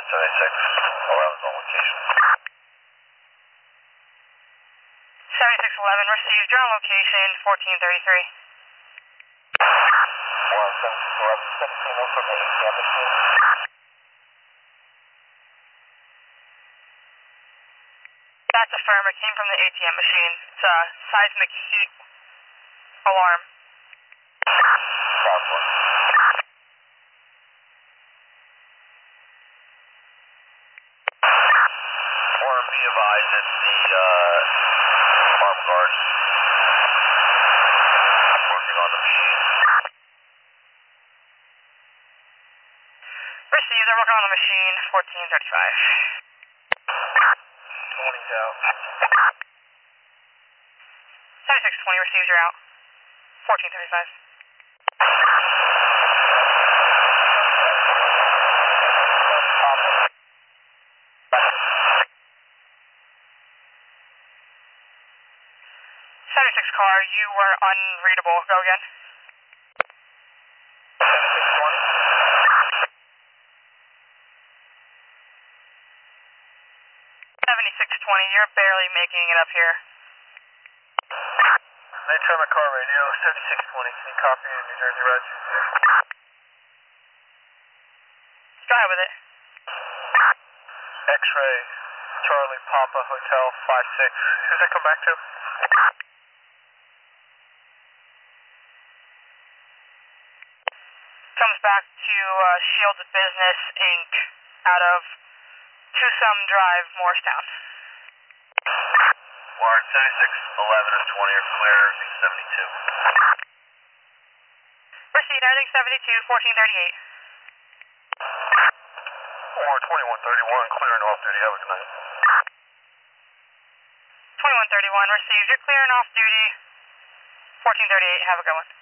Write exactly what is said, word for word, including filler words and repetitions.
seventy-six eleven on location. seventy-six eleven received. You're on location, fourteen thirty-three. One seventy-six eleven, seventeen oh from the A T M machine. That's a firm. It came from the A T M machine. It's a seismic heat alarm. South one. Warren, be advised that the uh, alarm guards working on the machine. Received. They're working on the machine, fourteen thirty-five. twenty's out. seventy-six twenty received. You're out, fourteen thirty-five. seventy-six car, you were unreadable. Go again. seventy-six twenty. seventy-six twenty, you're barely making it up here. They turn my car radio, seventy-six twenty. Can you copy New Jersey Reg? Go ahead with it. X-ray, Charlie Papa Hotel five six. Who's that come back to? Comes back to uh, Shields Business Incorporated out of Tucson Drive, Morristown. Warren, seventy-six eleven and twenty are clear, everything seventy-two. Received, everything seventy-two, fourteen thirty-eight. Warren, twenty-one thirty-one, clear and off duty, have a good night. twenty-one thirty-one, received, you're clear and off duty, fourteen thirty-eight, have a good one.